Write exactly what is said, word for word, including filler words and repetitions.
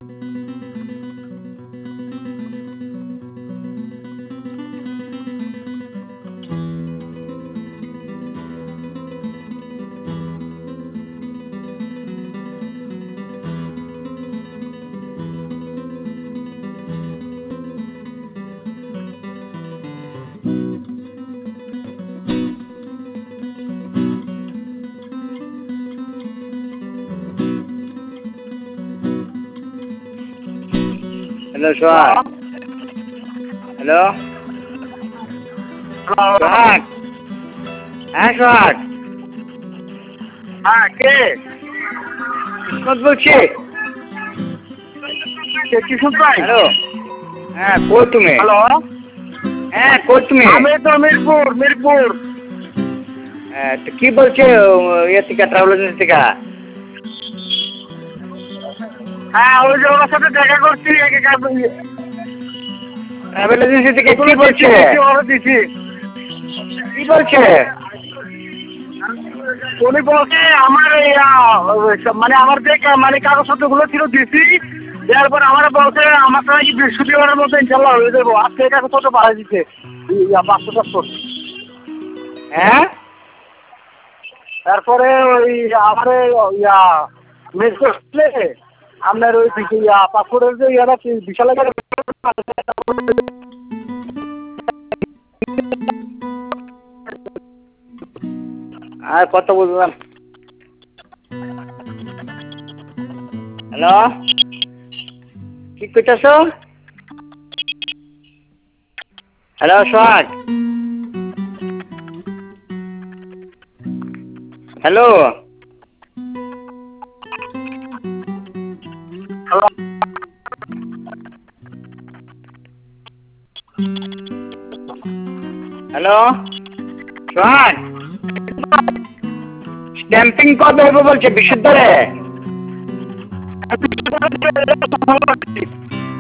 Hello Sohag. Hello সোহাগ। হ্যাঁ সোহাগ। হ্যাঁ কে? কিসমত বলছি। কে কিশোর ভাই? হ্যালো। হ্যাঁ কই তুমি? হ্যালো। হ্যাঁ কই তুমি? আমি তো মিরপুর মিরপুর। হ্যাঁ তো কি বলছে ইয়ে থেকে ট্রাভেল এজেন্সি থেকে? হ্যাঁ ওই যে ওনার সাথে দেখা করছি। ট্রাভেল এজেন্সি থেকে কি বলছে? অর্ডার দিছি। কি বলছে? উনি বলছে আমার এই মানে আমার যে মানে কাগজপত্রগুলো ছিল দিছি, দেওয়ার পর আমার বলছে আমার নাকি বৃহস্পতিবারের মধ্যে ইনশাল্লাহ হয়ে যাবো। আজকে এই কাগজপত্র পাঠিয়ে দিচ্ছে পাঁচশো পাসপোর্ট। হ্যাঁ তারপরে ওই আমার ইয়া মেস করলে আপনার ওই ইয়া পাসপোর্টের যে ইয়াটা বিশাল আর কত বুঝলাম। হ্যালো কি করতেছ? Hello Sohag. Hello hello Sohag. Stamping কবে হবে বলছে বিশুদ্ধরে?